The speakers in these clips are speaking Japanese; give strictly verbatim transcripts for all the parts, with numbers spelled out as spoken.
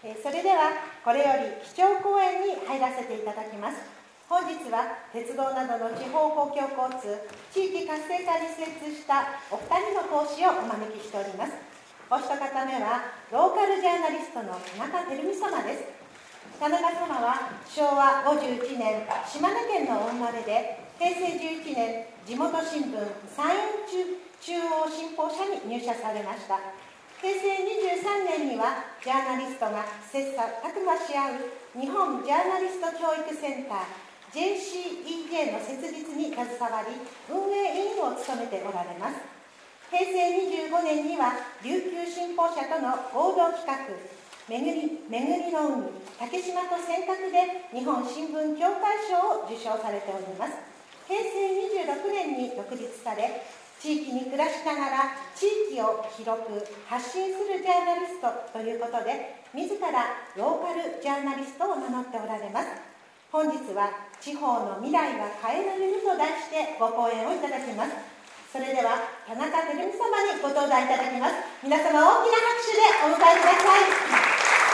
それではこれより基調講演に入らせていただきます。本日は鉄道などの地方公共交通地域活性化に精通したお二人の講師をお招きしております。お一方目はローカルジャーナリストの田中照美様です。田中様はしょうわごじゅういちねん島根県のお生まれで、へいせいじゅういちねん地元新聞山陰中央新報社に入社されました。へいせいにじゅうさんねんにはジャーナリストが切磋琢磨し合う日本ジャーナリスト教育センター ジェーシーイージェー の設立に携わり、運営委員を務めておられます。へいせいにじゅうごねんには琉球新報社との合同企画めぐり、めぐりの海竹島と尖閣で日本新聞協会賞を受賞されております。へいせいにじゅうろくねんに独立され、地域に暮らしながら地域を広く発信するジャーナリストということで、自らローカルジャーナリストを名乗っておられます。本日は地方の未来は変えられると題してご講演をいただきます。それでは田中照美様にご登壇いただきます。皆様大きな拍手でお迎えください。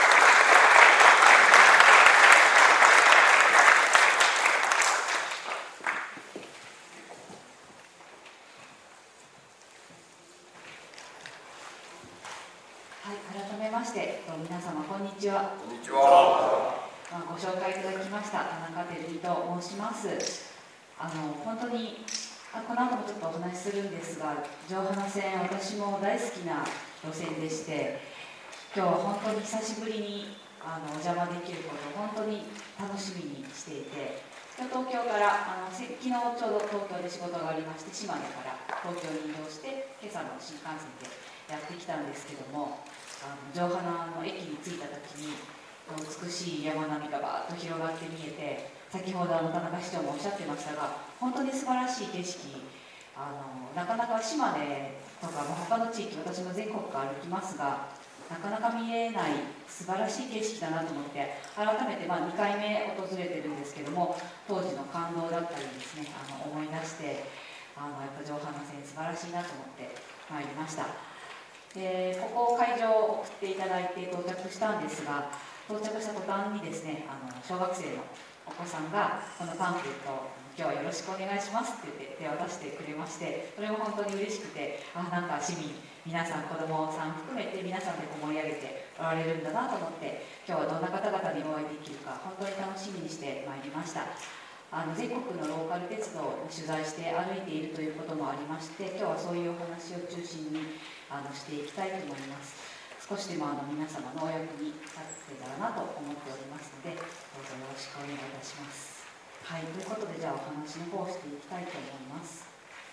まして、皆様こんにちは。 こんにちは。 まあ、ご紹介いただきました田中照美と申します。あの本当にあこの後もちょっとお話しするんですが、城浜線、私も大好きな路線でして、今日は本当に久しぶりにあのお邪魔できることを本当に楽しみにしていて、東京からあの昨日ちょうど東京で仕事がありまして、島根から東京に移動して今朝の新幹線でやってきたんですけども、あの城浜の駅に着いた時に美しい山並みがバーッと広がって見えて、先ほどあの田中市長もおっしゃってましたが、本当に素晴らしい景色、あのなかなか島根とか他の地域、私も全国から歩きますが、なかなか見えない素晴らしい景色だなと思って、改めてまあにかいめ訪れてるんですけども、当時の感動だったりですね、あの思い出して、あのやっぱ城浜線素晴らしいなと思ってまいりました。でここ会場を送っていただいて到着したんですが、到着した途端にですね、あの小学生のお子さんがこのパンフレットを今日はよろしくお願いしますって言って手を出してくれまして、それも本当に嬉しくて、あなんか市民皆さん、子どもさん含めて皆さんで盛り上げておられるんだなと思って、今日はどんな方々にお会いできるか本当に楽しみにしてまいりました。あの全国のローカル鉄道を取材して歩いているということもありまして、今日はそういうお話を中心にあのしていきたいと思います。少しでもあの皆様のお役に立てたらなと思っておりますので、どうぞよろしくお願いいたします。はい、ということで、じゃあお話の方をしていきたいと思います。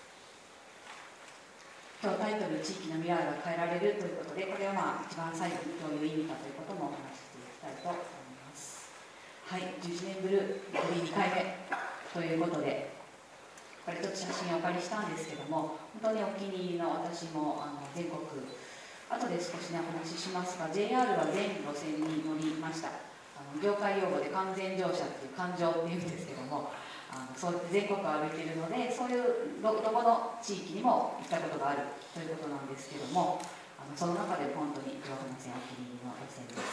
今日タイトル、地域の未来が変えられるということで、これはまあ一番最後にどういう意味かということもお話ししていきたいと思います。はい、じゅういちねんブルーだいにかいめということで、これちょっと写真をお借りしたんですけども、本当にお気に入りの、私もあの全国、後で少しねお話ししますが、 ジェイアール は全路線に乗りました。あの業界用語で完全乗車っていう感情っていうんですけども、あのそうやって全国を歩いているので、そういうどこの地域にも行ったことがあるということなんですけども、あのその中で本当に城浜線お気に入りの路線です。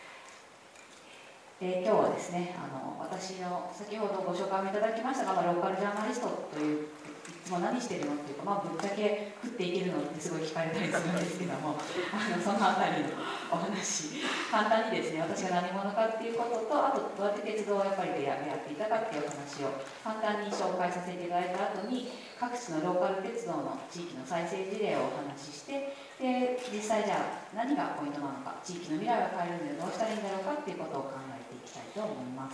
で今日はですね、あの私の先ほどご紹介もいただきましたが、まあ、ローカルジャーナリストという、いつも何してるのっていうか、まあ、ぶっちゃけ食っていけるのってすごい聞かれたりするんですけども、あのそのあたりのお話、簡単にですね、私が何者かっていうことと、あとどうやって鉄道をやっぱりでやっていたかっていうお話を簡単に紹介させていただいた後に、各地のローカル鉄道の地域の再生事例をお話しして、で実際じゃあ何がポイントなのか、地域の未来を変えるにはどうしたらいいんだろうかっていうことを考えていきたいと思います。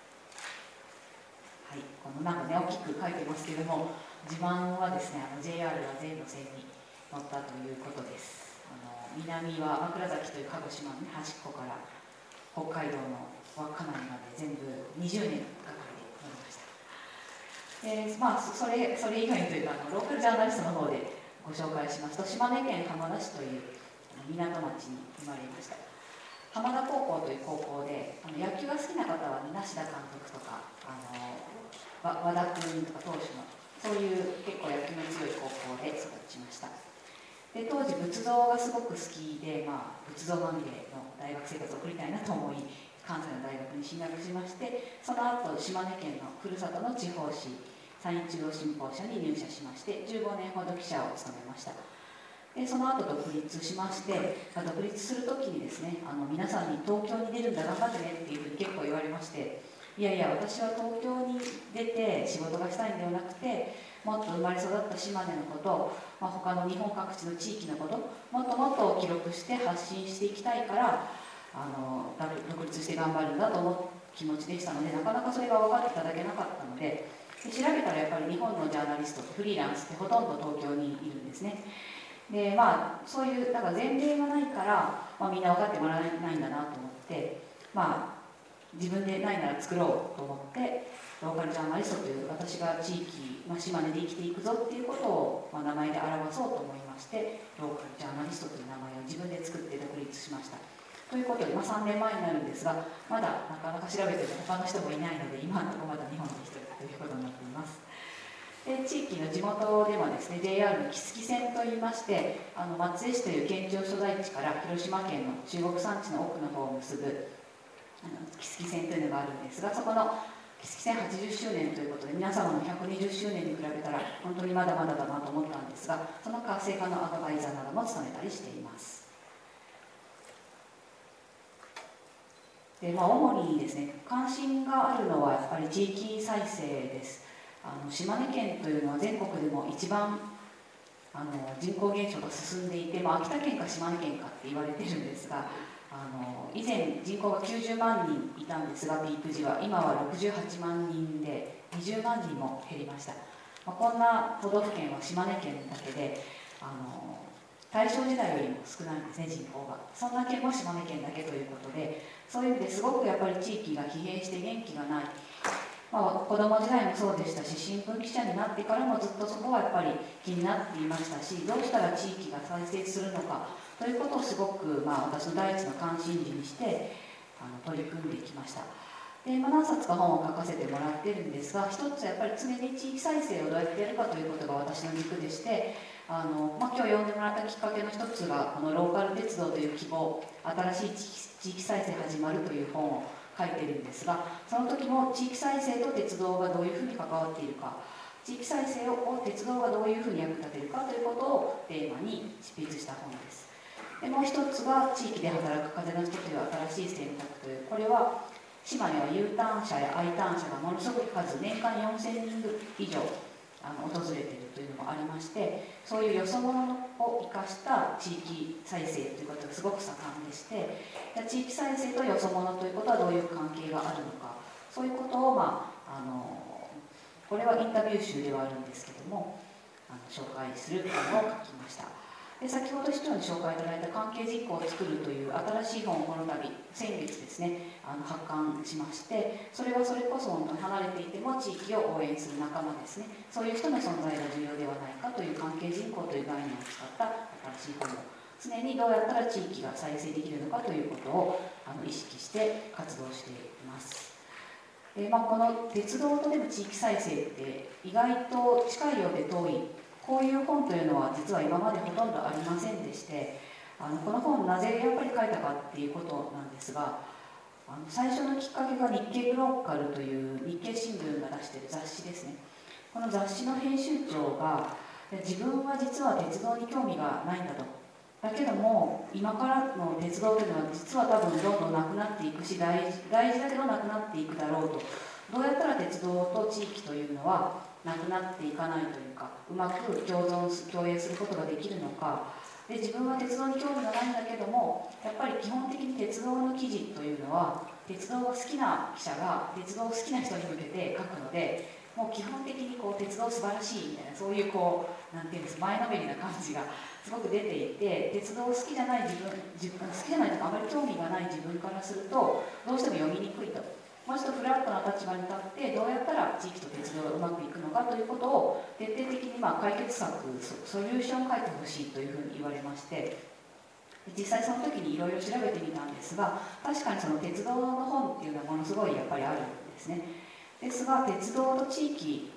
はい、このなんかね大きく書いてますけども、自慢はですね、あの ジェイアール が全路線に乗ったということです。あの南は枕崎という鹿児島の、ね、端っこから北海道の稚内まで全部にじゅうねんかかりで乗りました。でまあ、それ、それ以外というか、あのローカルジャーナリストの方でご紹介しますと、島根県浜田市という港町に生まれました。浜田高校という高校で、あの野球が好きな方は梨田監督とか、あの和田君とか投手の、そういう結構野球の強い高校で育ちました。 で当時仏像がすごく好きで、まあ、仏像まみれの大学生活を送りたいなと思い関西の大学に進学しまして、その後島根県のふるさとの地方紙山陰中央新報社に入社しましてじゅうごねんほど記者を務めました。でその後独立しまして、まあ、独立する時にですね、あの皆さんに東京に出るんだ頑張ってねっていうふうに結構言われまして、いやいや私は東京に出て仕事がしたいんではなくて、もっと生まれ育った島根のこと、まあ、他の日本各地の地域のこともっともっと記録して発信していきたいからあの独立して頑張るんだと思う気持ちでしたので、なかなかそれが分かっていただけなかったので、で調べたらやっぱり日本のジャーナリストってフリーランスってほとんど東京にいるんですね。でまあそういうだから前例がないから、まあ、みんな分かってもらえないんだなと思って、まあ自分でないなら作ろうと思ってローカルジャーナリストという私が地域、まあ、島根で生きていくぞっていうことを、まあ、名前で表そうと思いまして、ローカルジャーナリストという名前を自分で作って独立しました。ということで、まあ、さんねんまえになるんですが、まだなかなか調べても他の人もいないので、今のところまだ日本にひとりということになっています。で地域の地元ではですね ジェイアール の木次線といいまして、あの松江市という県庁所在地から広島県の中国山地の奥の方を結ぶあの木次線というのがあるんですが、そこの木次線はちじゅっしゅうねんということで、皆様のひゃくにじゅっしゅうねんに比べたら本当にまだまだだなと思ったんですが、その活性化のアドバイザーなども務めたりしています。でまあ、主にですね関心があるのはやっぱり地域再生です。あの島根県というのは全国でも一番あの人口減少が進んでいて、まあ、秋田県か島根県かって言われてるんですが、あの以前人口がきゅうじゅうまんにんいたんですが、ピーク時は今はろくじゅうはちまんにんでにじゅうまんにんも減りました。まあ、こんな都道府県は島根県だけで、あの大正時代よりも少ないんですね、人口が。そんな県も島根県だけということで、そういう意味ですごくやっぱり地域が疲弊して元気がない、まあ、子供時代もそうでしたし、新聞記者になってからもずっとそこはやっぱり気になっていましたし、どうしたら地域が再生するのかということをすごく、まあ、私の第一の関心事にしてあの取り組んできました。で、まあ、何冊か本を書かせてもらってるんですが、一つやっぱり常に地域再生をどうやってやるかということが私の軸でして、あの、まあ、今日読んでもらったきっかけの一つがこのローカル鉄道という希望、新しい地域再生始まるという本を書いてるんですが、その時も地域再生と鉄道がどういうふうに関わっているか、地域再生を鉄道がどういうふうに役立てるかということをテーマに執筆した本です。でもう一つが地域で働く風の人という新しい選択という、これは島根は U ターン者や I ターン者がものすごく数、年間よんせんにん以上あの訪れているというのもありまして、そういうよそ者を生かした地域再生ということがすごく盛んでして、地域再生とよそ者ということはどういう関係があるのか、そういうことを、まあ、あのこれはインタビュー集ではあるんですけども、あの紹介する本を書きました。で先ほど市長に紹介いただいた関係実行を作るという新しい本をこの度先月ですねあの発刊しまして、それはそれこそ本当に離れていても地域を応援する仲間ですね、そういう人の存在が重要ではないかという関係人口という概念を使った新しい本を、常にどうやったら地域が再生できるのかということをあの意識して活動しています。でまあ、この鉄道とでも地域再生って意外と近いようで遠い、こういう本というのは実は今までほとんどありませんでして、あのこの本なぜやっぱり書いたかっていうことなんですが、あの最初のきっかけが日経グローカルという日経新聞が出している雑誌ですね。この雑誌の編集長が自分は実は鉄道に興味がないんだと、だけども今からの鉄道というのは実は多分どんどんなくなっていくし、大事、大事だけどなくなっていくだろうと、どうやったら鉄道と地域というのはなくなっていかないというか、うまく共存共栄することができるのかで、自分は鉄道に興味がないんだけども、やっぱり基本的に鉄道の記事というのは鉄道が好きな記者が鉄道を好きな人に向けて書くので、もう基本的にこう鉄道素晴らしいみたいな、そういうこうなんていうんです前のめりな感じがすごく出ていて、鉄道好きじゃない自分自分好きじゃないとかあまり興味がない自分からするとどうしても読みにくいと。もう一度フラットな立場に立ってどうやったら地域と鉄道がうまくいくのかということを徹底的にまあ解決策、ソリューションを書いてほしいというふうに言われまして、実際その時にいろいろ調べてみたんですが、確かにその鉄道の本っていうのはものすごいやっぱりあるんですね。ですが鉄道と地域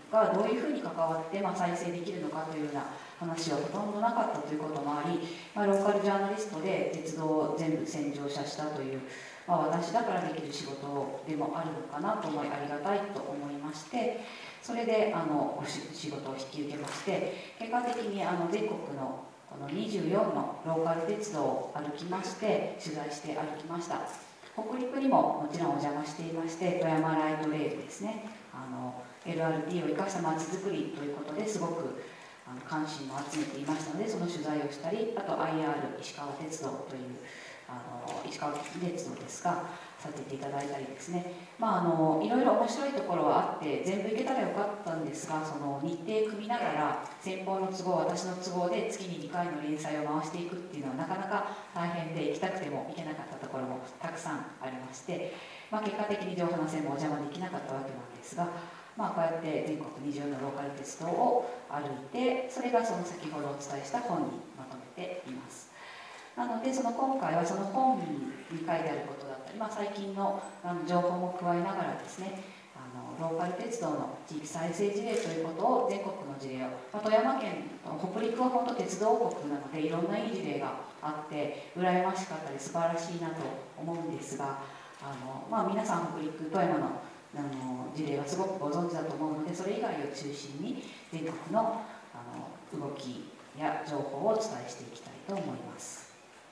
がどういうふうに関わって、まあ、再生できるのかというような話はほとんどなかったということもあり、まあ、ローカルジャーナリストで鉄道を全部洗浄車したという、まあ、私だからできる仕事でもあるのかなと思い、ありがたいと思いまして、それであの仕事を引き受けまして、結果的にあの全国のこのにじゅうよんのローカル鉄道を歩きまして、取材して歩きました。北陸にももちろんお邪魔していまして、富山ライトレールですね、あの エルアールティー を生かしたまちづくりということですごくあの関心を集めていましたので、その取材をしたり、あと アイアール 石川鉄道というあの石川鉄道ですがさせていただいたりですね、まあ、あのいろいろ面白いところはあって全部行けたらよかったんですが、その日程組みながら先方の都合、私の都合で月ににかいの連載を回していくっていうのはなかなか大変で、行きたくても行けなかったところもたくさんありまして、まあ、結果的に上半線もお邪魔できなかったわけなんですが、まあ、こうやって全国にじゅうよんのローカル鉄道を歩いて、それがその先ほどお伝えした本にまとめています。なのでその今回はその本に書いてあることだったり、まあ、最近のあの情報も加えながらですね、あのローカル鉄道の地域再生事例ということを全国の事例を、まあ、富山県北陸は本当鉄道王国なのでいろんないい事例があって羨ましかったり素晴らしいなと思うんですが、あの、まあ、皆さん北陸富山のあの事例はすごくご存知だと思うので、それ以外を中心に全国のあの動きや情報をお伝えしていきたいと思います。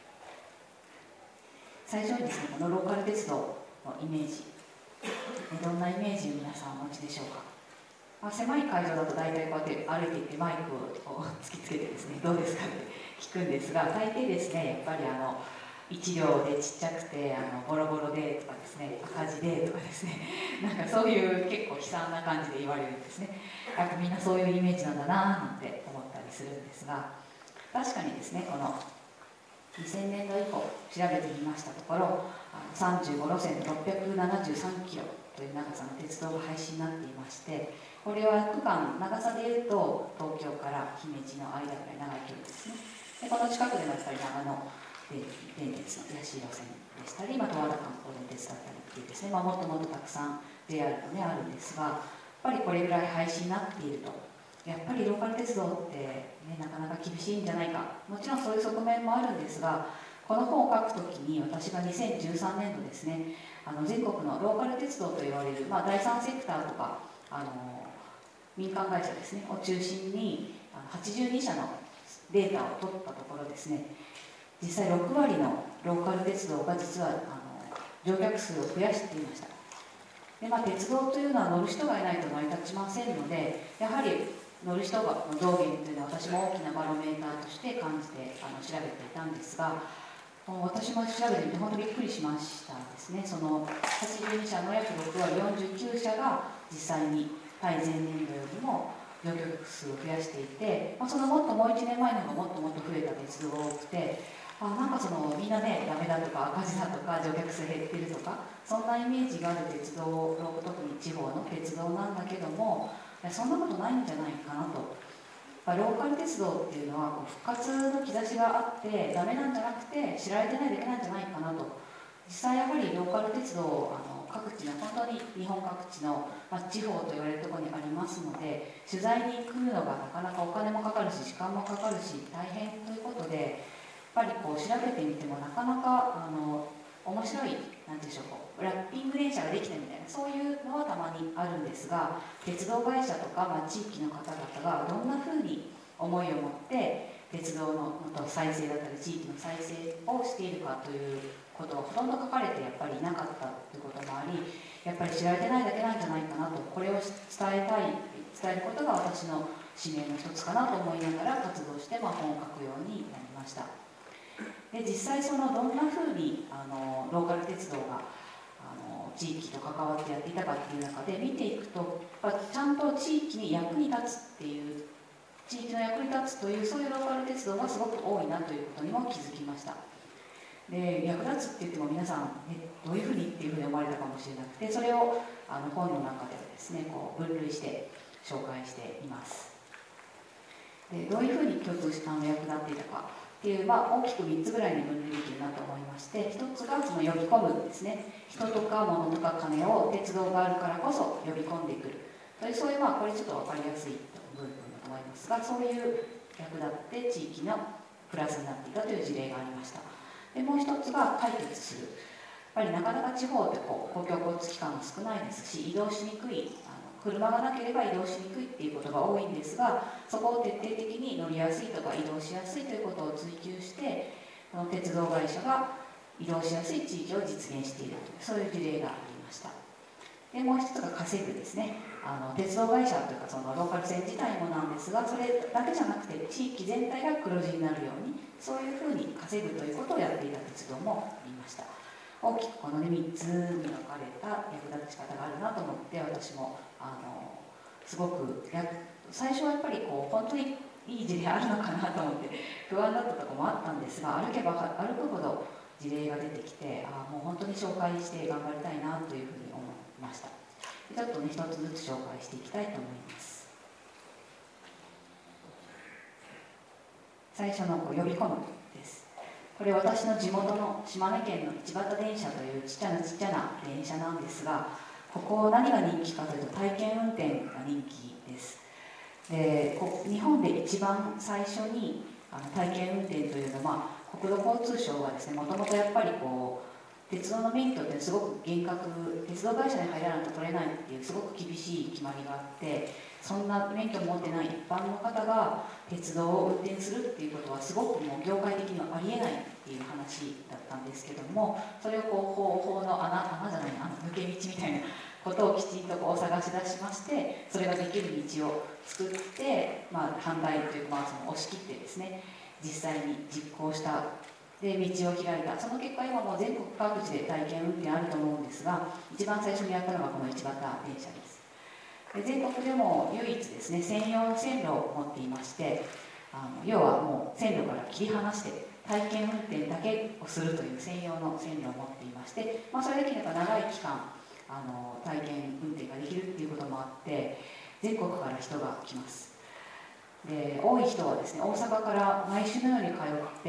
最初にですね、このローカル鉄道のイメージ、どんなイメージを皆さんお持ちでしょうか。まあ、狭い会場だと大体こうやって歩いていってマイクを突きつけてですね、どうですかって聞くんですが、大抵ですね、やっぱりあのいち両でちっちゃくてあのボロボロでとかですね、赤字でとかですね、なんかそういう結構悲惨な感じで言われるんですね。やっぱみんなそういうイメージなんだなぁなんて思ったりするんですが、確かにですね、このにせんねんど以降調べてみましたところ、さんじゅうご路線ろっぴゃくななじゅうさんキロという長さの鉄道が廃止になっていまして、これは区間長さでいうと東京から姫路の間ぐらい長い距離ですね。でこの近くでもやっぱり長野電鉄の安い路線でしたり、まあ、十和田観光電鉄だったりっていうですね、まあ、もっともっとたくさん ジェイアール とねあるんですが、やっぱりこれぐらい廃止になっていると、やっぱりローカル鉄道って、ね、なかなか厳しいんじゃないか、もちろんそういう側面もあるんですが、この本を書くときに私がにせんじゅうさんねんどですね、あの全国のローカル鉄道と言われる、まあ、第三セクターとかあの民間会社ですねを中心にはちじゅうにしゃのデータを取ったところですね、実際ろくわりのローカル鉄道が実はあの乗客数を増やしていました。で、まあ、鉄道というのは乗る人がいないと成り立ちませんので、やはり乗る人がの増減というのは私も大きなバロメーターとして感じてあの調べていたんですが、私も調べてみて本当にびっくりしましたですね。そのはちじゅうにしゃの約ろくわりよんじゅうきゅうしゃが実際に対前年度よりも乗客数を増やしていて、まあ、そのもっともういちねんまえの方がもっともっと増えた鉄道が多くて、あなんかそのみんなねダメだとか赤字だとか乗客数減ってるとかそんなイメージがある鉄道、特に地方の鉄道なんだけども、いやそんなことないんじゃないかなと。ローカル鉄道っていうのはこう復活の兆しがあってダメなんじゃなくて知られてないだけなんじゃないかなと。実際やはりローカル鉄道あの各地の本当に日本各地の、まあ、地方と言われるところにありますので、取材に来るのがなかなかお金もかかるし時間もかかるし大変ということで、やっぱりこう調べてみてもなかなかあの面白いなんていうんでしょう、ラッピング電車ができたみたいなそういうのはたまにあるんですが、鉄道会社とか、まあ、地域の方々がどんなふうに思いを持って鉄道の再生だったり地域の再生をしているかということをほとんど書かれてやっぱりいなかったということもあり、やっぱり知られてないだけなんじゃないかなと、これを伝えたい伝えることが私の使命の一つかなと思いながら活動して、まあ、本を書くようになりました。で実際そのどんなふうにあのローカル鉄道があの地域と関わってやっていたかっていう中で見ていくと、やっぱちゃんと地域に役に立つっていう地域の役に立つというそういうローカル鉄道がすごく多いなということにも気づきました。で役立つって言っても皆さん、ね、どういうふうにっていうふうに思われたかもしれなくて、それをあの本の中ではですねこう分類して紹介しています。でどういうふうに共通したの役立っていたかっていう、まあ、大きくみっつぐらいに分類できるなと思いまして、ひとつがその呼び込むですね、人とか物とか金を鉄道があるからこそ呼び込んでくるでそういう、まあ、これちょっと分かりやすい部分だと思いますが、そういう役立って地域のプラスになっていたという事例がありました。でもう一つが解決する。やっぱりなかなか地方ってこう公共交通機関も少ないですし、移動しにくい、あの車がなければ移動しにくいっていうことが多いんですが、そこを徹底的に乗りやすいとか移動しやすいということを追求して、この鉄道会社が移動しやすい地域を実現しているという、そういう事例がありました。でもう一つが稼ぐですね。あの鉄道会社というかそのローカル線自体もなんですが、それだけじゃなくて地域全体が黒字になるように、そういうふうに稼ぐということをやっていた鉄道もありました。大きくこの、ね、みっつに分かれた役立ち方があるなと思って、私もあのすごくや最初はやっぱりこう本当にいい事例あるのかなと思って不安だったところもあったんですが、歩けば歩くほど事例が出てきて、あもう本当に紹介して頑張りたいなというふうに思いました。ちょっとね、一つずつ紹介していきたいと思います。最初のこう呼び込むです。これ私の地元の島根県の一畑電車というちっちゃなちっちゃな電車なんですが、ここ何が人気かというと体験運転が人気です。でこ日本で一番最初にあの体験運転というのは、まあ、国土交通省がですね、もともとやっぱりこう鉄道の免許ってすごく厳格、鉄道会社に入らないと取れないっていうすごく厳しい決まりがあって、そんな免許を持ってない一般の方が鉄道を運転するっていうことはすごくもう業界的にはありえないっていう話だったんですけども、それをこう法の穴穴じゃないあの抜け道みたいなことをきちんとこう探し出しまして、それができる道を作って、まあ、反対というか、まあ、その押し切ってですね、実際に実行したで道を開いた。その結果今もう全国各地で体験運転あると思うんですが、一番最初にやったのがこの一畑電車です。で全国でも唯一ですね、専用線路を持っていまして、あの要はもう線路から切り離して体験運転だけをするという専用の線路を持っていまして、まあ、それだけで長い期間あの体験運転ができるっていうこともあって、全国から人が来ます。で多い人はですね、大阪から毎週のように通って、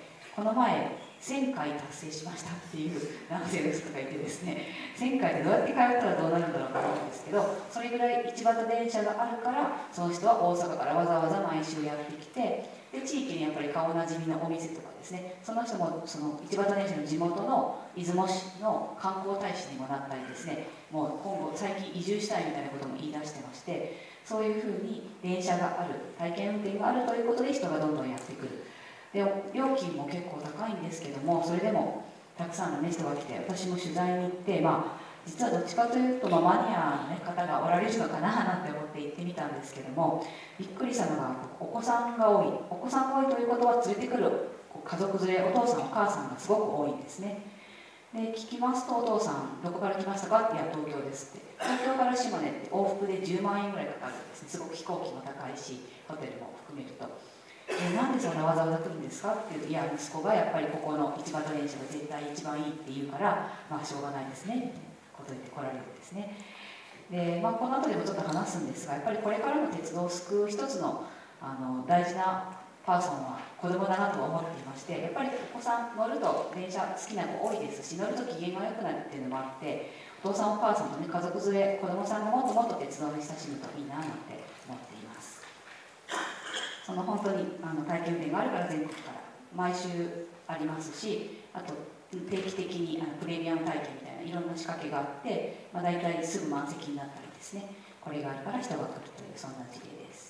この前せんかい達成しましたっていう男性の人がいてですね、せんかいでどうやって通ったらどうなるんだろうと思うんですけど、それぐらい一畑電車があるから、その人は大阪からわざわざ毎週やってきて、で地域にやっぱり顔なじみのお店とかですね、その人もその一畑電車の地元の出雲市の観光大使にもなったりですね、もう今後最近移住したいみたいなことも言い出してまして、そういうふうに電車がある、体験運転があるということで人がどんどんやってくる。で料金も結構高いんですけども、それでもたくさんの、ね、人が来て、私も取材に行って、まあ、実はどっちかというと、まあ、マニアの、ね、方がおられるのかななんて思って行ってみたんですけども、びっくりしたのがお子さんが多い。お子さんが多いということは連れてくる家族連れ、お父さんお母さんがすごく多いんですね。で聞きますと、お父さんどこから来ましたかって、いや東京ですって。東京から島根って往復でじゅうまんえんぐらいかかるんですね。すごく飛行機も高いし、ホテルも含めると。えなんでそんなわざわざ来るんですかっていうと、いや息子がやっぱりここの一畑電車が絶対一番いいって言うから、まあしょうがないですねみたいなことで来られるんですね。で、まあ、この後でもちょっと話すんですが、やっぱりこれからの鉄道を救う一つの、あの大事なパーソンは子供だなと思っていまして、やっぱりお子さん乗ると電車好きな子多いですし、乗ると機嫌が良くなるっていうのもあって、お父さんお母さんとね、家族連れ、子供さんがもっともっと鉄道に親しむといいななんて思っています。その本当にあの体験運転があるから全国から毎週ありますし、あと定期的にあのプレミアム体験みたいないろんな仕掛けがあって、まあ、大体すぐ満席になったりですね、これがあるから人が来るという、そんな事例です。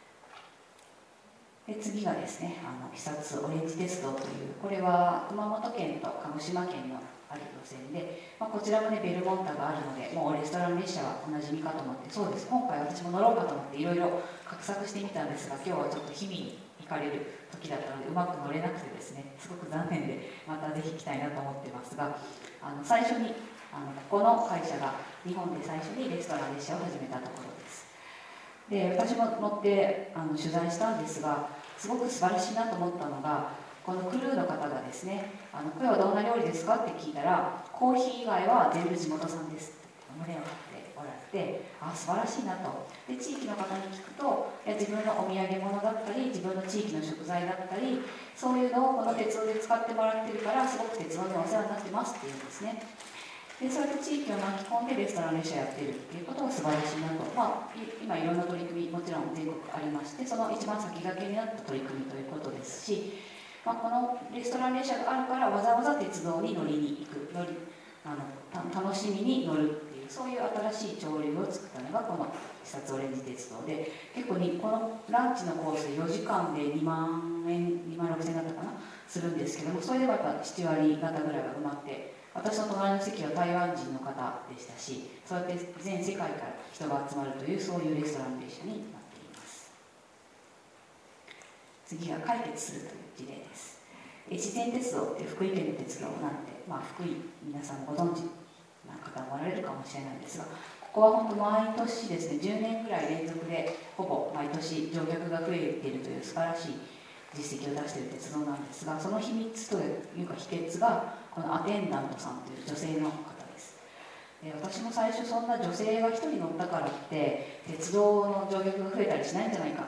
で次がですね、あの肥薩オレンジ鉄道という、これは熊本県と鹿児島県のある路線で、まあ、こちらもねベルモンタがあるので、もうレストラン列車はおなじみかと思って、そうです、今回私も乗ろうかと思っていろいろ画策してみたんですが、今日はちょっと氷見に行かれる時だったのでうまく乗れなくてですね、すごく残念で、またぜひ行きたいなと思ってますが、あの最初にあのここの会社が日本で最初にレストラン列車を始めたところです。で私も乗ってあの取材したんですが、すごく素晴らしいなと思ったのが、このクルーの方がですね、あのこれはどんな料理ですかって聞いたら、コーヒー以外は全部地元産ですって胸を張っておられて、あ素晴らしいなと。で地域の方に聞くと、いや自分のお土産物だったり、自分の地域の食材だったり、そういうのをこの鉄道で使ってもらってるから、すごく鉄道にお世話になってますっていうんですね。 でそうやって地域を巻き込んでレストラン列車やってるっていうことが素晴らしいなと、まあ、今いろんな取り組みもちろん全国ありまして、その一番先駆けになった取り組みということですし、まあ、このレストラン列車があるからわざわざ鉄道に乗りに行く、乗りあの楽しみに乗るっていう、そういう新しい潮流を作ったのがこの肥薩オレンジ鉄道で、結構にこのランチのコースでよじかんでにまんえんにまんろくせんえんだったかなするんですけども、それでもやっぱななわりがたぐらいが埋まって、私の隣の席は台湾人の方でしたし、そうやって全世界から人が集まるという、そういうレストラン列車になっています。次は解決するという事例です。越前鉄道って福井県の鉄道なんで、まあ、福井皆さんご存知な方もおられるかもしれないんですが、ここは本当毎年ですね、じゅうねんぐらい連続でほぼ毎年乗客が増えているという素晴らしい実績を出している鉄道なんですが、その秘密というか秘訣がこのアテンダントさんという女性の方です。で私も最初そんな女性がひとり乗ったからって鉄道の乗客が増えたりしないんじゃないかって、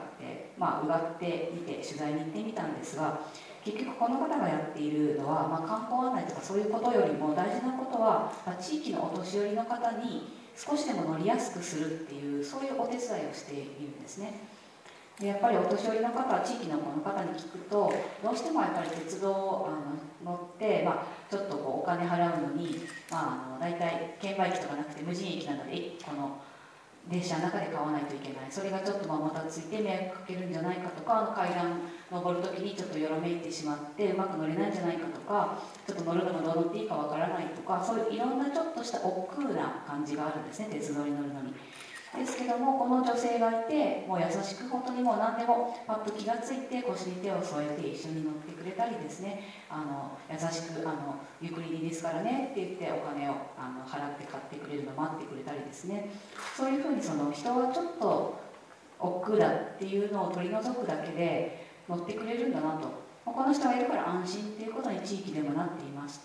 まあ、うがってみて取材に行ってみたんですが、結局この方がやっているのは、まあ、観光案内とかそういうことよりも大事なことは、まあ、地域のお年寄りの方に少しでも乗りやすくするっていう、そういうお手伝いをしているんですね。でやっぱりお年寄りの方、地域のこの方に聞くと、どうしてもやっぱり鉄道をあの乗って、まあ、ちょっとこうお金払うのに、まあ、あの大体券売機とかなくて無人駅なのでこの列車の中で買わないといけない、それがちょっとまあもたついて迷惑かけるんじゃないかとか、あの階段登るときにちょっとよろめいてしまってうまく乗れないんじゃないかとか、ちょっと乗るのもどう乗っていいかわからないとか、そういういろんなちょっとした億劫な感じがあるんですね、鉄道に乗るのに。ですけども、この女性がいて、もう優しく本当にもう何でもパッと気がついて腰に手を添えて一緒に乗ってくれたりですね、あの優しくあのゆっくりでいいですからねって言ってお金をあの払って買ってくれるのを待ってくれたりですね、そういうふうにその人はちょっと億劫だっていうのを取り除くだけで乗ってくれるんだなと、この人がいるから安心っていうことに地域でもなっていまして、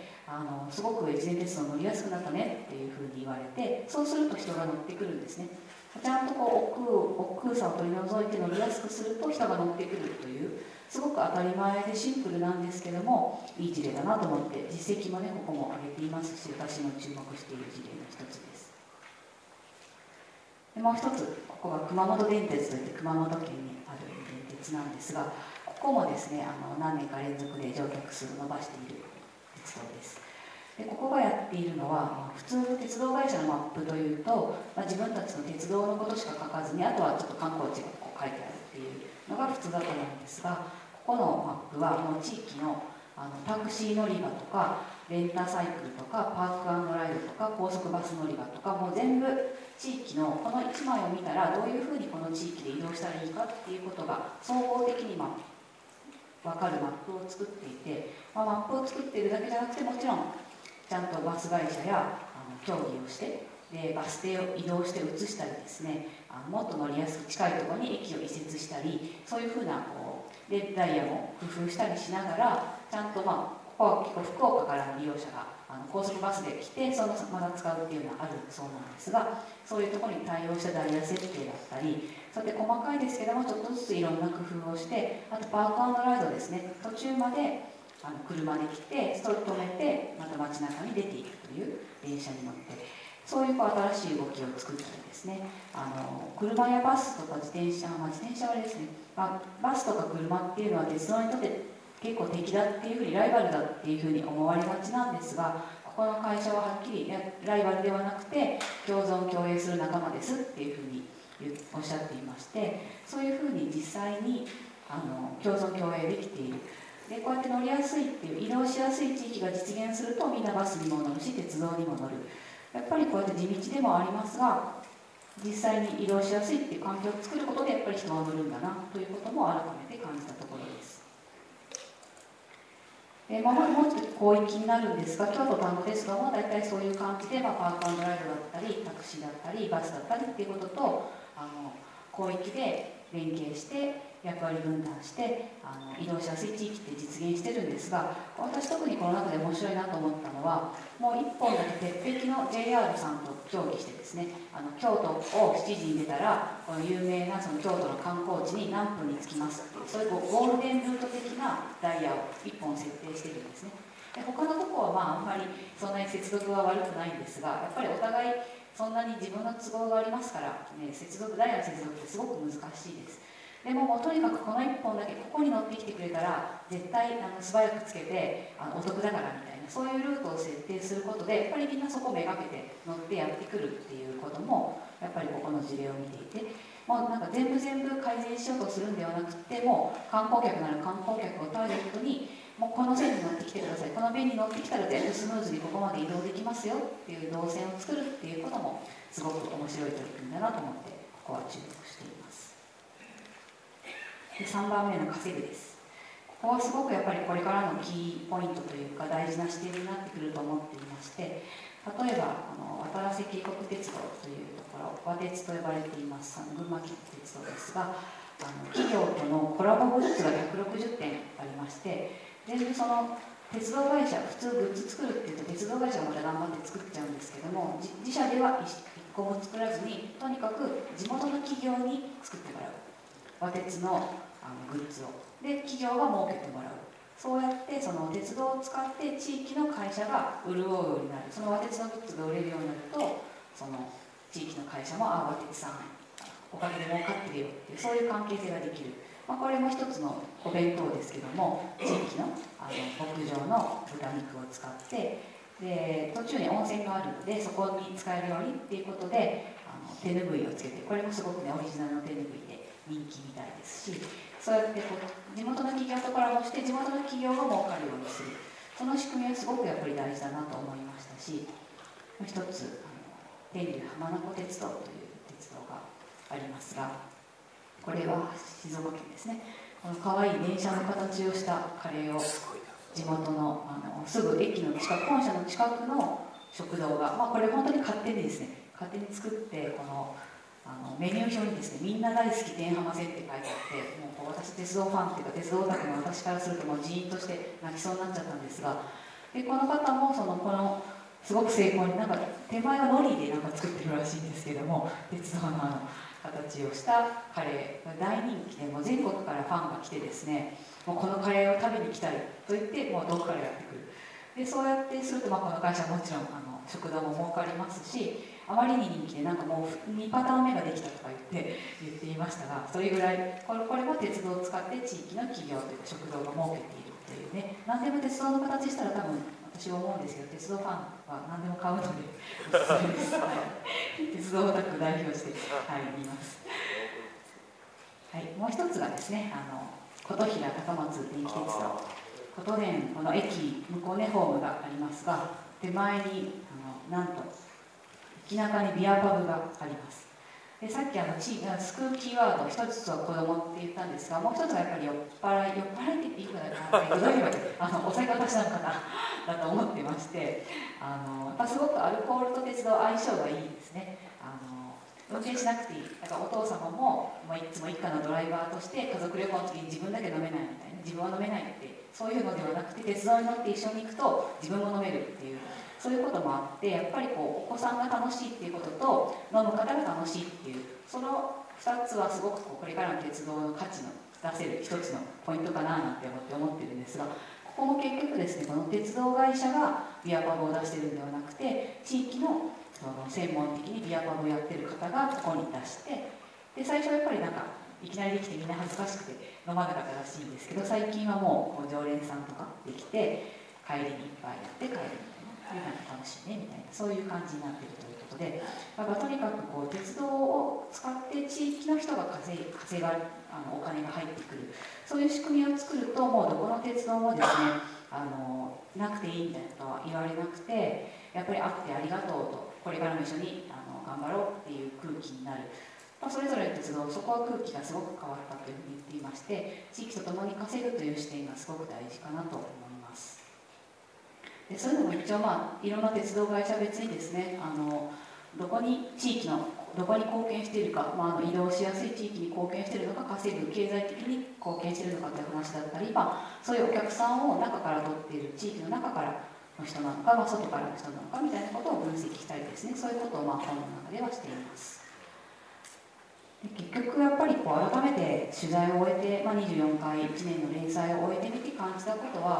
あのすごく越前鉄道乗りやすくなったねっていうふうに言われて、そうすると人が乗ってくるんですね。ちゃんとこう億劫さを取り除いて乗りやすくすると人が乗ってくるという、すごく当たり前でシンプルなんですけどもいい事例だなと思って、実績もねここも挙げていますし、私も注目している事例の一つです。でもう一つ、ここが熊本電鉄といって熊本県にある電鉄なんですが、ここもですね、あの何年か連続で乗客数を伸ばしている鉄道です。でここがやっているのは、まあ、普通の鉄道会社のマップというと、まあ、自分たちの鉄道のことしか書かずに、あとはちょっと観光地がこう書いてあるっていうのが普通だと思うんですが、ここのマップはもう地域の、あのタクシー乗り場とかレンタサイクルとかパーク&ライドとか高速バス乗り場とか、もう全部地域のこのいちまいを見たらどういうふうにこの地域で移動したらいいかっていうことが総合的にまあ分かるマップを作っていて、まあ、マップを作っているだけじゃなくて、もちろんちゃんとバス会社やあの協議をして、でバス停を移動して移したりですね、あのもっと乗りやすく近いところに駅を移設したり、そういうふうなこうでダイヤも工夫したりしながら、ちゃんとまあここは結構福岡からの利用者があの高速バスで来て、そのまだ使うっていうのはあるそうなんですが、そういうところに対応したダイヤ設定だったり、そうやって細かいですけどもちょっとずついろんな工夫をして、あとパーク&ライドですね、途中まであの車で来て、それを止めてまた街中に出ていくという電車に乗って、そういうこう新しい動きを作ったりですね、あの車やバスとか自転車、まあ、自転車はですね、まあ、バスとか車っていうのは鉄道にとって結構敵だっていうふうに、ライバルだっていうふうに思われがちなんですが、ここの会社ははっきりライバルではなくて共存共栄する仲間ですっていうふうにおっしゃっていまして、そういうふうに実際にあの共存共栄できている。でこうやって乗りやすいっていう、移動しやすい地域が実現するとみんなバスにも乗るし鉄道にも乗る。やっぱりこうやって地道でもありますが、実際に移動しやすいっていう環境を作ることでやっぱり人は乗るんだなということも改めて感じたところです。でまあ、もうちょっと広域になるんですが、京都丹後鉄道も大体そういう感じで、まあ、パーク&ライドだったりタクシーだったりバスだったりっていうこととあの広域で連携して役割分担してあの移動しやすい地域って実現してるんですが、私特にこの中で面白いなと思ったのは、もう一本だけ鉄壁の ジェイアール さんと協議してですね、あの京都をしちじに出たらこの有名なその京都の観光地に何分に着きますっていう、そういうゴールデンルート的なダイヤをいっぽん設定してるんですね。 で他のとこはまああんまりそんなに接続は悪くないんですが、やっぱりお互いそんなに自分の都合がありますから、ね、接続ダイヤの接続ってすごく難しいです。でも、もうとにかくこのいっぽんだけここに乗ってきてくれたら絶対あの素早くつけてあのお得だからみたいな、そういうルートを設定することでやっぱりみんなそこをめがけて乗ってやってくるっていうこともやっぱりここの事例を見ていて、もうなんか全部全部改善しようとするんではなくて、もう観光客なら観光客をターゲットにもうこの線に乗ってきてください、この便に乗ってきたら全部スムーズにここまで移動できますよっていう動線を作るっていうこともすごく面白い取り組みだなと思ってここは注目しています。でさんばんめの稼ぐです。ここはすごくやっぱりこれからのキーポイントというか大事な視点になってくると思っていまして、例えばあの渡良瀬渓谷鉄道というところ、和鉄と呼ばれていますあの群馬県鉄道ですが、あの企業とのコラボグッズがひゃくろくじゅってんありまして、全部その鉄道会社、普通グッズ作るっていうと鉄道会社がまた頑張って作っちゃうんですけども、自社ではいっこも作らずにとにかく地元の企業に作ってもらう、和鉄のあのグッズをで企業が儲けてもらう、そうやってその鉄道を使って地域の会社が潤うようになる、その和鉄のグッズが売れるようになると、その地域の会社もあ和鉄さんおかげで儲かってるよっていう、そういう関係性ができる、まあ、これも一つのお弁当ですけども、地域のあの牧場の豚肉を使ってで途中に温泉があるのでそこに使えるようにっていうことであの手ぬぐいをつけて、これもすごくねオリジナルの手ぬぐいで人気みたいですし、そうやってこう地元の企業とコラボして地元の企業が儲かるようにする、その仕組みはすごくやっぱり大事だなと思いましたし、一つあの天竜浜名湖鉄道という鉄道がありますが、これは静岡県ですね。この可愛い電車の形をしたカレーを地元 の, あのすぐ駅の近く、本社の近くの食堂が、まあ、これ本当に勝手にですね勝手に作って、このあのメニュー表にですねみんな大好き天浜線って書いてあって、もうこう私鉄道ファンっていうか鉄道オタクの私からするともうジーンとして泣きそうになっちゃったんですが、でこの方もそのこのすごく成功になんか手前は海苔でなんか作ってるらしいんですけども、鉄道のあの形をしたカレー大人気で、もう全国からファンが来てですね、もうこのカレーを食べに来たいと言ってもう遠くからやってくる。でそうやってすると、まあ、この会社はもちろんあの食堂も儲かりますし、あまりに人気でなんかもうにパターン目ができたとか言って言っていましたが、それぐらいこれこれも鉄道を使って地域の企業というか食堂が儲けているというね、何でも鉄道の形したら多分私は思うんですけど、鉄道ファンは何でも買うのでおすすめです、はい、鉄道オタク代表して、はい、言います、はい、もう一つがですね、あの琴平高松電気鉄道、琴電この駅向こうねホームがありますが、手前にあのなんと駅中にビアパブがあります。でさっきあの地救うキーワード一つは子供って言ったんですが、もう一つはやっぱり酔っ払い酔っ払いって言っていいかな、どういうあのお酒を出したのかなだと思ってまして、あのやっぱすごくアルコールと鉄道相性がいいですね。あの運転しなくていい、だからお父様も、もういつも一家のドライバーとして家族旅行の時に自分だけ飲めないみたいな、自分は飲めないってそういうのではなくて、鉄道に乗って一緒に行くと自分も飲めるっていう、そういうこともあって、やっぱりこうお子さんが楽しいっていうことと飲む方が楽しいっていう、そのふたつはすごくこうこれからの鉄道の価値の出せる一つのポイントかななんて思って思ってるんですが、ここも結局ですね、この鉄道会社がビアパブを出してるんではなくて、地域のその専門的にビアパブをやってる方がここに出して、で最初はやっぱりなんかいきなりできてみんな恥ずかしくて飲まなかったらしいんですけど、最近はもうこう常連さんとかできて帰りにいっぱいやって帰るみたいな、楽しいねみたいな、そういう感じになっているということで、まあ、とにかくこう鉄道を使って地域の人が稼い稼があのお金が入ってくる、そういう仕組みを作ると、もうどこの鉄道もですね、あのなくていいみたいなことは言われなくて、やっぱりあってありがとうと、これからも一緒にあの頑張ろうっていう空気になる、まあ、それぞれの鉄道、そこは空気がすごく変わったというふうに言っていまして、地域とともに稼ぐという視点がすごく大事かなと思います。でそういうのも一応、まあ、いろんな鉄道会社別にですね、あのどこに地域のどこに貢献しているか、まあ、あの移動しやすい地域に貢献しているのか、稼ぐ経済的に貢献しているのかという話だったり、まあ、そういうお客さんを中から取っている地域の中からの人なのか、まあ、外からの人なのかみたいなことを分析したりですね、そういうことをまあ本の中ではしています。で結局やっぱりこう改めて取材を終えて、まあ、にじゅうよんかいいちねんの連載を終えてみて感じたことは、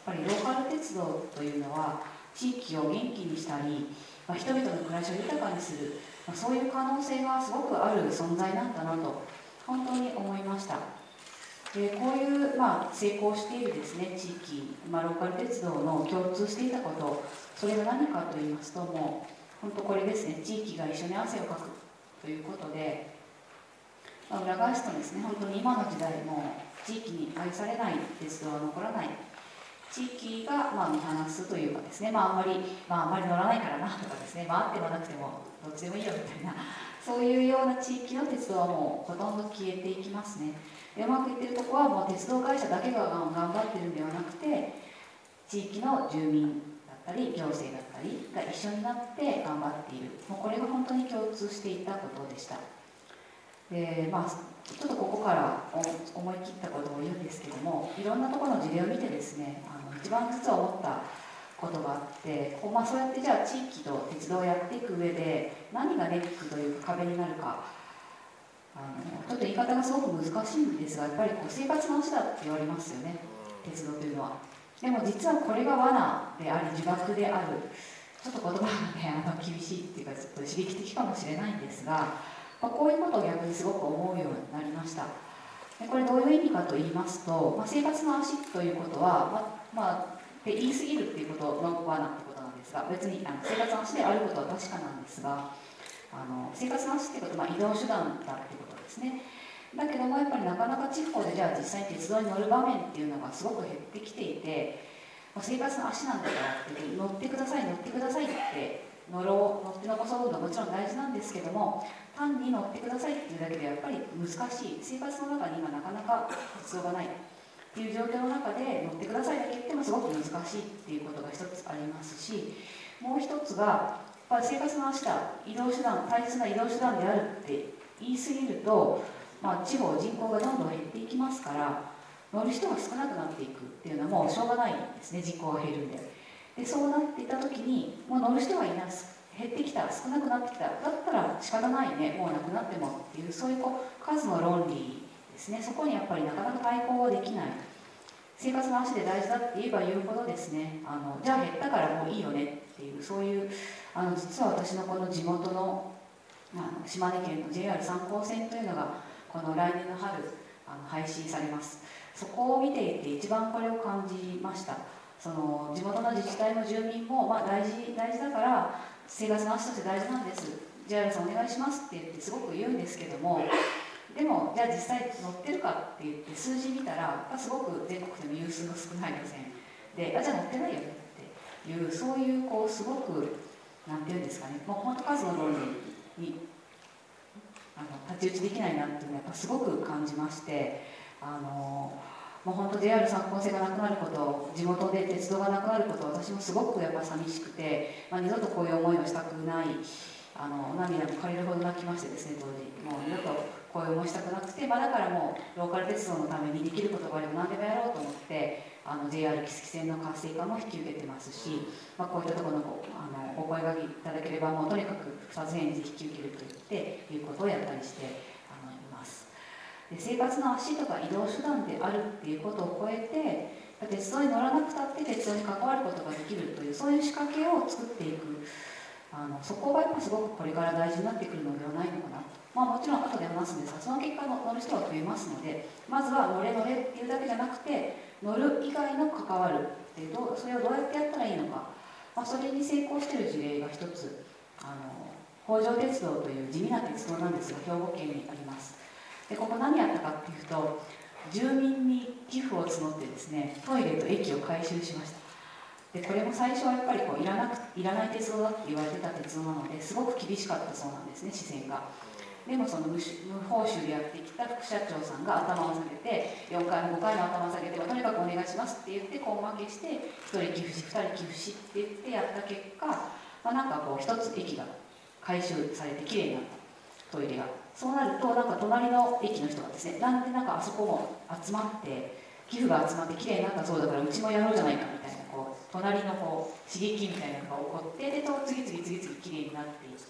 ぱりローカル鉄道というのは地域を元気にしたり、まあ、人々の暮らしを豊かにする、まあ、そういう可能性がすごくある存在なんだなと本当に思いました。でこういう、まあ、成功しているですね地域、まあ、ローカル鉄道の共通していたこと、それが何かと言いますと、もう本当これですね、地域が一緒に汗をかくということで、まあ、裏返すとですね、本当に今の時代も地域に愛されない鉄道は残らない、地域がまあ見放すというかですね、まあ、あんまり、まあ、あんまり乗らないからなとかですね、まあ、あってもなくてもどっちでもいいよみたいな、そういうような地域の鉄道はもうほとんど消えていきますね。でうまくいっているところはもう鉄道会社だけが頑張っているんではなくて、地域の住民だったり行政だったりが一緒になって頑張っている、もうこれが本当に共通していたことでした。でまあ、ちょっとここから思い切ったことを言うんですけども、いろんなところの事例を見てですね、あの一番実は思ったことがあって、こう、まあ、そうやってじゃあ地域と鉄道をやっていく上で何がネックというか壁になるか、あのちょっと言い方がすごく難しいんですが、やっぱりこう生活の足だって言われますよね、鉄道というのは。でも実はこれが罠であり呪縛である、ちょっと言葉がねあの厳しいっていうかちょっと刺激的かもしれないんですが、まあ、こういうことを逆にすごく思うようになりました。でこれどういう意味かと言いますと、まあ、生活の足ということは、まあまあ、で言い過ぎるっていうことの罠ってことなんですが、別にあの生活の足であることは確かなんですが、あの生活の足っていうことは、まあ、移動手段だっていうことですね。だけどもやっぱりなかなか地方でじゃあ実際に鉄道に乗る場面っていうのがすごく減ってきていて、まあ、生活の足なんだからって乗ってください乗ってくださいって乗ろう乗って残そうのもちろん大事なんですけども、単に乗ってくださいっていうだけでやっぱり難しい、生活の中に今なかなか鉄道がないっていう状況の中で乗ってくださいだけ言ってもすごく難しいっていうことが一つありますし、もう一つがやっぱり生活の足だ、移動手段、大切な移動手段であるって言い過ぎると、まあ、地方人口がどんどん減っていきますから、乗る人が少なくなっていくっていうのはもうしょうがないんですね、人口が減るんで。でそうなっていた時にもう乗る人がいない、減ってきた、少なくなってきた、だったら仕方ないね、もうなくなってもっていう、そういうこう数の論理ですね、そこにやっぱりなかなか対抗はできない。生活の足で大事だって言えば言うほどですね、あのじゃあ減ったからもういいよねっていう、そういうあの実は私のこの地元のあの島根県の ジェイアール 三江線というのがこの来年の春あの廃止されます。そこを見ていて一番これを感じました。その地元の自治体の住民も、まあ、大事大事だから生活の足として大事なんです、 ジェイアール さんお願いしますって言ってすごく言うんですけども、でもじゃあ実際乗ってるかって言って数字見たらすごく全国でも有数の少ない路線で、あじゃあ乗ってないよねっていう、そういうこうすごくなんていうんですかね、もう本当数の論理にあの太刀打ちできないなっていうのはやっぱすごく感じまして、あのもう本当 ジェイアール 三江線がなくなること、地元で鉄道がなくなること、私もすごくやっぱ寂しくて、まあ、二度とこういう思いをしたくない、あの涙も借りるほど泣きましてですね、当時もう二度とこういう思いしたくなくて、まあ、だからもうローカル鉄道のためにできることがあれば何でもやろうと思ってあの ジェイアール 木次線の活性化も引き受けてますし、まあ、こういったところのあのお声がけいただければもうとにかくふたつ返事で引き受けると言っていうことをやったりしてあのいます。で生活の足とか移動手段であるっていうことを超えて、鉄道に乗らなくたって鉄道に関わることができるという、そういう仕掛けを作っていく、あのそこがやっぱすごくこれから大事になってくるのではないのかなと。まあ、もちろん後で話すんですが、その結果乗る人が増えますので、まずは乗れ乗れっていうだけじゃなくて、乗る以外の関わるっていう、それをどうやってやったらいいのか、まあ、それに成功している事例が一つ、あの北条鉄道という地味な鉄道なんですが、兵庫県にあります。でここ何やったかっていうと、住民に寄付を募ってですね、トイレと駅を改修しました。でこれも最初はやっぱりこういらなくいらない鉄道だって言われてた鉄道なのですごく厳しかったそうなんですね、視線が。でもその無無報酬でやってきた副社長さんが頭を下げて、よんかいもごかいも頭を下げて、とにかくお願いしますって言って根負けして、ひとり寄付しふたり寄付しって言ってやった結果、まあ、なんかこう一つ駅が改修されてきれいになった、トイレが。そうなるとなんか隣の駅の人がですね、なんでなんかあそこも集まって寄付が集まってきれいになったそうだからうちもやろうじゃないかみたいな、こう隣のこう刺激みたいなのが起こって、でと次々次々きれいになっていって、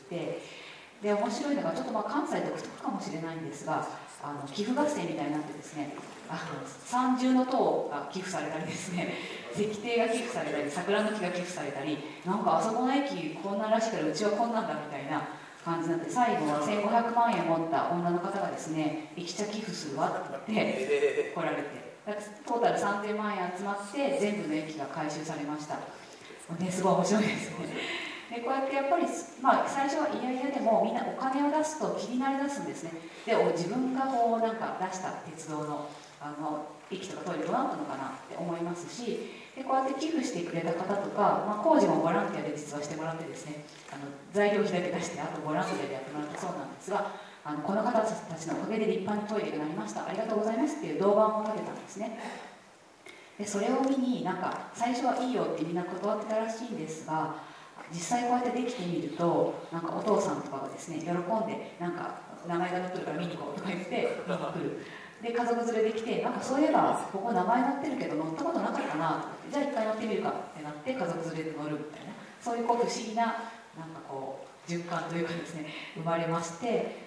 で面白いのがちょっとまあ関西独特かもしれないんですが、あの寄付合戦みたいになってですね、あの三重の塔が寄付されたりですね、 石庭が寄付されたり桜の木が寄付されたり、なんかあそこの駅こんならしいからうちはこんなんだみたいな感じになって、最後はせんごひゃくまんえん持った女の方がですね、駅舎寄付するわって言って来られて、トータルさんぜんまんえん集まって全部の駅が回収されました。ね、すごい面白いですよね。でこうやってやっぱり、まあ、最初は嫌々でもみんなお金を出すと気になりだすんですね。で自分がこうなんか出した鉄道のあの駅とかトイレどうなったのかなって思いますし、でこうやって寄付してくれた方とか、まあ、工事もボランティアで実はしてもらってですね、あの材料費だけ出してあとボランティアでやってもらったそうなんですが、あのこの方たちのおかげで立派にトイレがなりました、ありがとうございますっていう銅板を立てたんですね。でそれを見になんか最初はいいよってみんな断ってたらしいんですが、実際こうやってできてみると、なんかお父さんとかがですね喜んで、なんか名前が載ってるから見に行こうとか言って見に来る。で家族連れで来て、なんかそういえばここ名前載ってるけど乗ったことなかったな、じゃあ一回乗ってみるかってなって家族連れで乗るみたいな、そういうこう不思議ななんかこう循環というかですね生まれまして、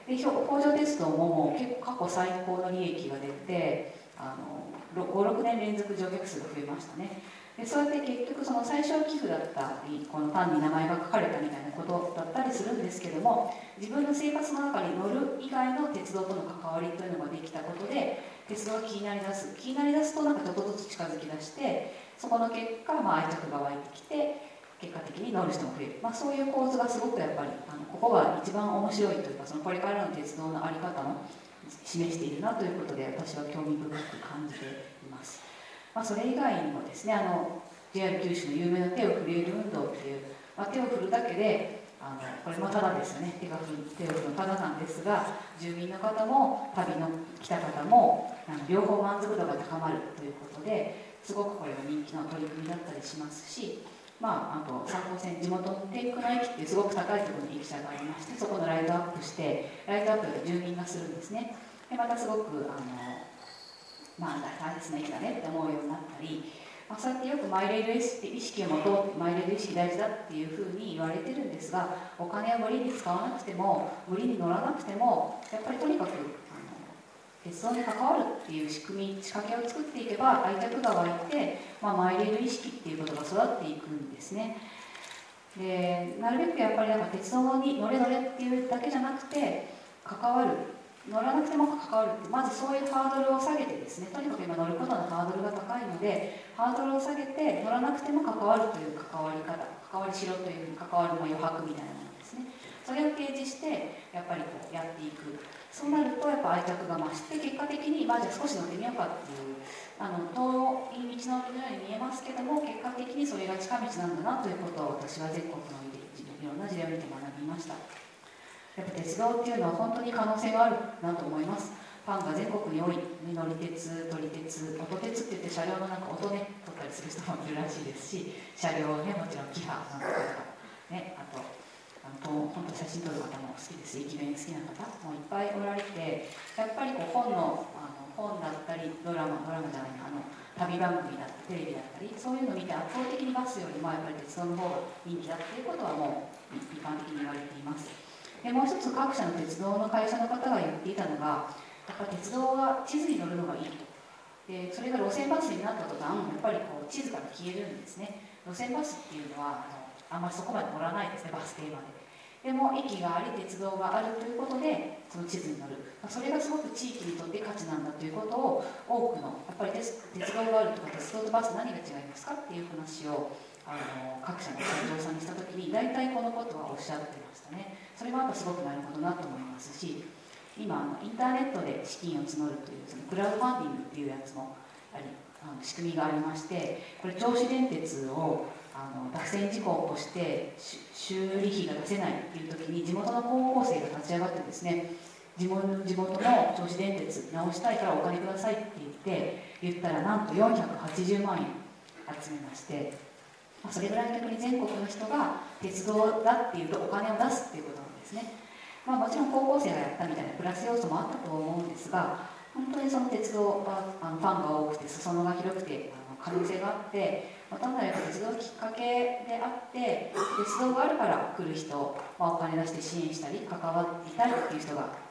で北条鉄道ももう結構過去最高の利益が出て、あのごろくねん連続乗客数が増えましたね。でそうやって結局その最初は寄付だったり、この単に名前が書かれたみたいなことだったりするんですけども、自分の生活の中に乗る以外の鉄道との関わりというのができたことで、鉄道が気になりだす気になりだすとなんかちょっとずつ近づきだして、そこの結果、まあ、愛着が湧いてきて結果的に乗る人も増える、まあ、そういう構図がすごくやっぱりあのここが一番面白いというか、そのこれからの鉄道の在り方を示しているなということで、私は興味深く感じています。まあ、それ以外にもですね、あの ジェイアール 九州の有名な手を振る運動っていう、まあ、手を振るだけであのこれもただですよね、手が振る手を振るのただなんですが、住民の方も旅の来た方もあの両方満足度が高まるということで、すごくこれが人気の取り組みだったりしますし、まあ、あと三江線地元の天空の駅っていうすごく高いところに駅舎がありまして、そこのライトアップしてライトアップを住民がするんですね。でまたすごくあのまあ大切な駅だねって思うようになったり、まあ、そうやってよくマイレール意識を持とうって、マイレール意識大事だっていうふうに言われてるんですが、お金を無理に使わなくても無理に乗らなくても、やっぱりとにかくあの鉄道に関わるっていう仕組み仕掛けを作っていけば愛着が湧いて、まあ、マイレール意識っていうことが育っていくんですね。でなるべくやっぱりなんか鉄道に乗れ乗れっていうだけじゃなくて、関わる、乗らなくても関わるって、まずそういうハードルを下げてですね、とにかく今乗ることのハードルが高いので、ハードルを下げて乗らなくても関わるという関わり方、関わりしろというふうに関わるの余白みたいなものですね、それを提示してやっぱりこうやっていく。そうなるとやっぱ愛着が増して、結果的にまあじゃあ少し乗ってみようかっていう、あの遠い道のりのように見えますけども、結果的にそれが近道なんだなということを私は全国のいろんな事例を見て学びました。やっぱ鉄道っていうのは本当に可能性があるなと思います。ファンが全国に多い、乗り鉄、撮り鉄、音鉄って言って車両のなんか音ね撮ったりする人もいるらしいですし、車両ね、もちろんキハなんとかね、あとあの本当写真撮る方も好きです、駅弁好きな方もいっぱいおられて、やっぱりこう本のあの本だったりドラマドラマじゃないなあの旅番組だったりテレビだったり、そういうのを見て圧倒的にバスよりもやっぱり鉄道の方が人気だっていうことはもう一般的に言われています。でもう一つ各社の鉄道の会社の方が言っていたのが、やっぱり鉄道は地図に乗るのがいいと。でそれが路線バスになった途端、やっぱりこう地図から消えるんですね。路線バスっていうのはあのあんまりそこまで乗らないですね、バス停まで。でも駅があり鉄道があるということでその地図に乗る、それがすごく地域にとって価値なんだということを多くのやっぱり 鉄, 鉄道があるとか鉄道とバス何が違いますかっていう話をあの各社の社長さんにしたときに大体このことはおっしゃってましたね。それはやっぱすごくなるほどなと思いますし、今あのインターネットで資金を募るというそのクラウドファンディングっていうやつもあり、あの仕組みがありまして、これ銚子電鉄をあの脱線事故を起こして修理費が出せないっていう時に地元の高校生が立ち上がってですね、地元の地元の銚子電鉄直したいからお金くださいって言って言ったら、なんとよんひゃくはちじゅうまんえん集めまして、それぐらい逆に全国の人が鉄道だっていうとお金を出すっていうことなんですね。まあ、もちろん高校生がやったみたいなプラス要素もあったと思うんですが、本当にその鉄道はあのファンが多くて裾野が広くてあの可能性があって、まあ、単なる鉄道きっかけであって鉄道があるから来る人、まあ、お金出して支援したり関わりたいっていう人が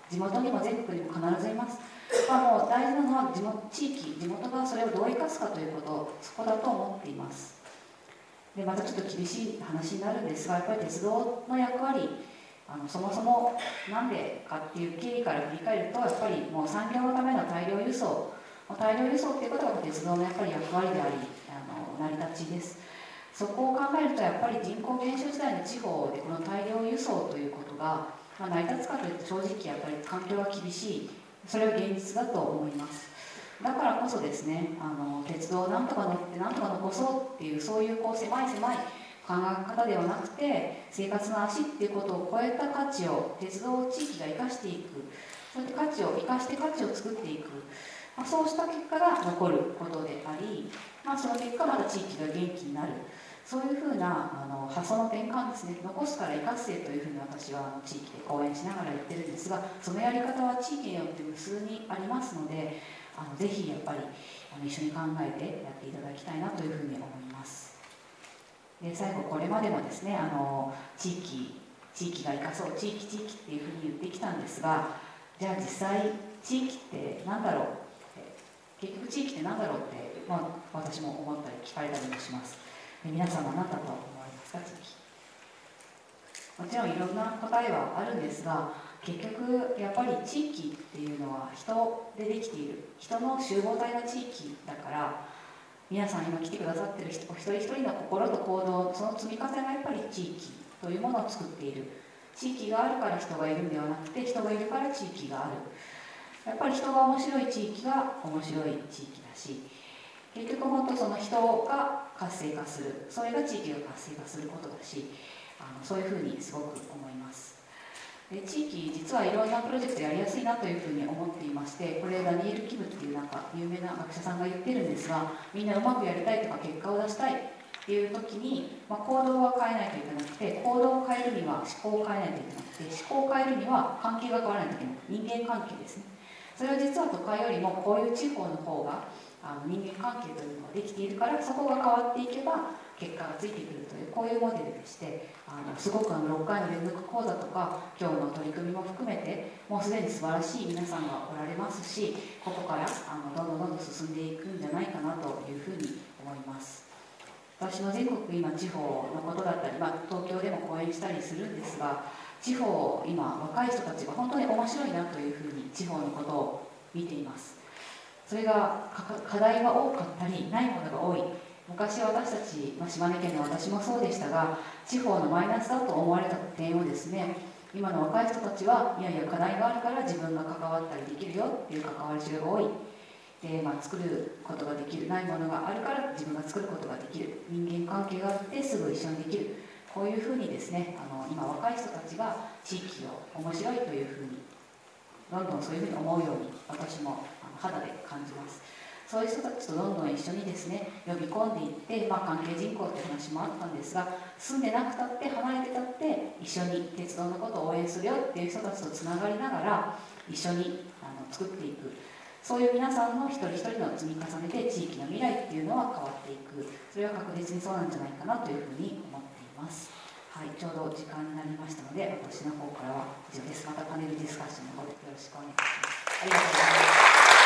地元にも全国にも必ずいます。まあ、もう大事なのは地元、地域、地元がそれをどう生かすかということ、そこだと思っています。でまたちょっと厳しい話になるんですが、やっぱり鉄道の役割、あのそもそもなんでかっていう経緯から振り返ると、やっぱりもう産業のための大量輸送、大量輸送っていうことが鉄道のやっぱり役割であり、あの成り立ちです。そこを考えると、やっぱり人口減少時代の地方でこの大量輸送ということが、まあ、成り立つかというと正直やっぱり環境が厳しい、それは現実だと思います。だからこそですね、あの鉄道をなんとか乗ってなんとか残そうっていう、そういうこう狭い狭い考え方ではなくて、生活の足っていうことを超えた価値を鉄道を地域が生かしていく、そういった価値を生かして価値を作っていく、まあ、そうした結果が残ることであり、まあ、その結果また地域が元気になる、そういうふうなあの発想の転換ですね。残すから生かせというふうに私はあの地域で講演しながら言ってるんですが、そのやり方は地域によって無数にありますので、あのぜひやっぱりあの一緒に考えてやっていただきたいなというふうに思います。で最後、これまでもですね、あの地域地域が生かそう、地域地域っていうふうに言ってきたんですが、じゃあ実際地域って何だろう、結局地域って何だろうって、まあ、私も思ったり聞かれたりもします。で皆さんは何だと思われますか、地域。もちろんいろんな答えはあるんですが、結局やっぱり地域っていうのは人でできている、人の集合体が地域だから、皆さん今来てくださってる人一人一人の心と行動、その積み重ねがやっぱり地域というものを作っている。地域があるから人がいるんではなくて、人がいるから地域がある。やっぱり人が面白い地域が面白い地域だし、結局本当その人が活性化する、それが地域が活性化することだし、あのそういうふうにすごく思います。で地域、実はいろんなプロジェクトやりやすいなというふうに思っていまして、これダニエル・キムっていうなんか有名な学者さんが言ってるんですが、みんなうまくやりたいとか結果を出したいっていう時に、まあ、行動は変えないといけなくて、行動を変えるには思考を変えないといけなくて、思考を変えるには関係が変わらないといけない、人間関係ですね。それは実は都会よりもこういう地方の方があの人間関係というのができているから、そこが変わっていけば結果がついてくるという、こういうモデルでして、あのすごくあのろっかいの連続講座とか今日の取り組みも含めて、もうすでに素晴らしい皆さんがおられますし、ここからあのどんどんどんどん進んでいくんじゃないかなというふうに思います。私の全国今地方のことだったり、まあ、東京でも講演したりするんですが、地方今若い人たちが本当に面白いなというふうに地方のことを見ています。それが課題が多かったりないものが多い。昔私たち、まあ、島根県の私もそうでしたが、地方のマイナスだと思われた点をですね、今の若い人たちはいやいや課題があるから自分が関わったりできるよっていう関わりが多い。で、まあ、作ることができる、ないものがあるから自分が作ることができる、人間関係があってすぐ一緒にできる、こういうふうにですね、あの今若い人たちが地域を面白いというふうにどんどんそういうふうに思うように私も肌で感じます。そういう人たちとどんどん一緒にですね呼び込んでいって、まあ、関係人口って話もあったんですが、住んでなくたって離れてたって一緒に鉄道のことを応援するよっていう人たちとつながりながら一緒にあの作っていく、そういう皆さんの一人一人の積み重ねで地域の未来っていうのは変わっていく、それは確実にそうなんじゃないかなというふうに思っています。はい、ちょうど時間になりましたので、私の方からは以上です。またパネルディスカッションの方でよろしくお願いします。ありがとうございます。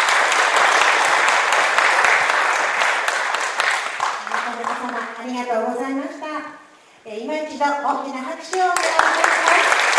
皆様ありがとうございました。えー、今一度大きな拍手をお願いします。